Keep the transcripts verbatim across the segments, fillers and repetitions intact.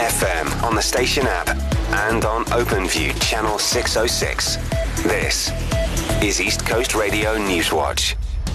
F M, on the station app, and on OpenView Channel six oh six. This is East Coast Radio Newswatch.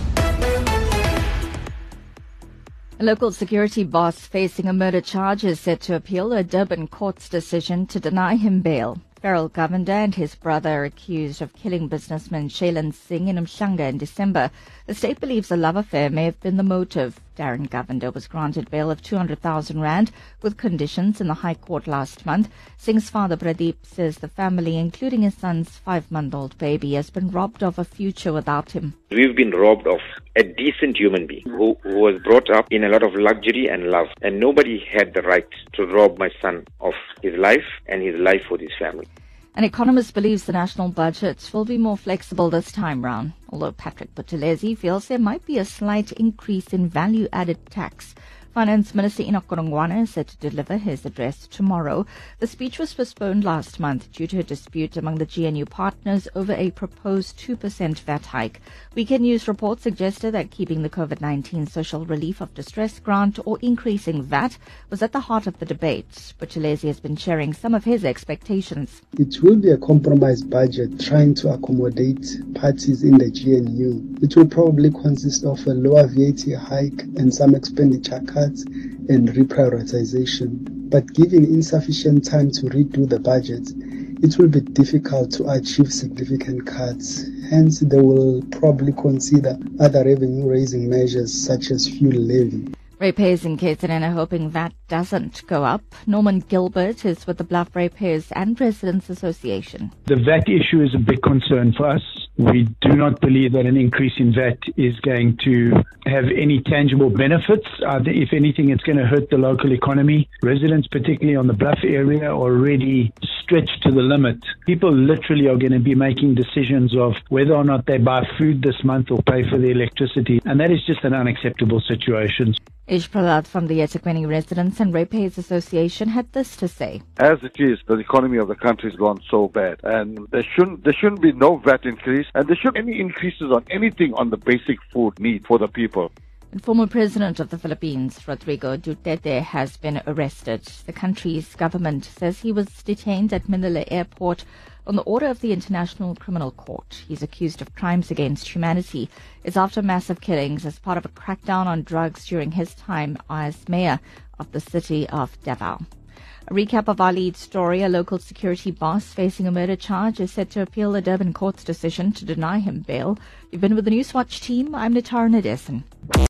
A local security boss facing a murder charge is set to appeal a Durban court's decision to deny him bail. Farrell Govender and his brother are accused of killing businessman Shailen Singh in Umhlanga in December. The state believes a love affair may have been the motive. Darren Govender was granted bail of two hundred thousand rand with conditions in the High Court last month. Singh's father Pradeep says the family, including his son's five-month-old baby, has been robbed of a future without him. We've been robbed of a decent human being who, who was brought up in a lot of luxury and love, and nobody had the right to rob my son of his life and his life for his family. An economist believes the national budget will be more flexible this time round, although Patrick Buthelezi feels there might be a slight increase in value-added tax. Finance Minister Enoch Godongwana is set to deliver his address tomorrow. The speech was postponed last month due to a dispute among the G N U partners over a proposed two percent V A T hike. Weekend News reports suggested that keeping the COVID nineteen social relief of distress grant or increasing V A T was at the heart of the debate. Buthelezi has been sharing some of his expectations. It will be a compromise budget trying to accommodate parties in the G N U. It will probably consist of a lower V A T hike and some expenditure cuts and reprioritization. But given insufficient time to redo the budget, it will be difficult to achieve significant cuts. Hence, they will probably consider other revenue-raising measures such as fuel levy. Ratepayers in K Z N are hoping V A T doesn't go up. Norman Gilbert is with the Bluff Ratepayers and Residents Association. The V A T issue is a big concern for us. We do not believe that an increase in V A T is going to have any tangible benefits. Uh, if anything, it's going to hurt the local economy. Residents, particularly on the Bluff area, are already stretched to the limit. People literally are going to be making decisions of whether or not they buy food this month or pay for the electricity. And that is just an unacceptable situation. Ish Prahlad from the eThekwini Residents and Ratepayers Association had this to say. As it is, the economy of the country has gone so bad, and there shouldn't there shouldn't be no V A T increase, and there shouldn't be any increases on anything on the basic food need for the people. And former President of the Philippines, Rodrigo Duterte, has been arrested. The country's government says he was detained at Manila Airport on the order of the International Criminal Court. He's accused of crimes against humanity. It's after massive killings as part of a crackdown on drugs during his time as mayor of the city of Davao. A recap of our lead story: a local security boss facing a murder charge is set to appeal the Durban court's decision to deny him bail. You've been with the Newswatch team. I'm Natara Nadesan.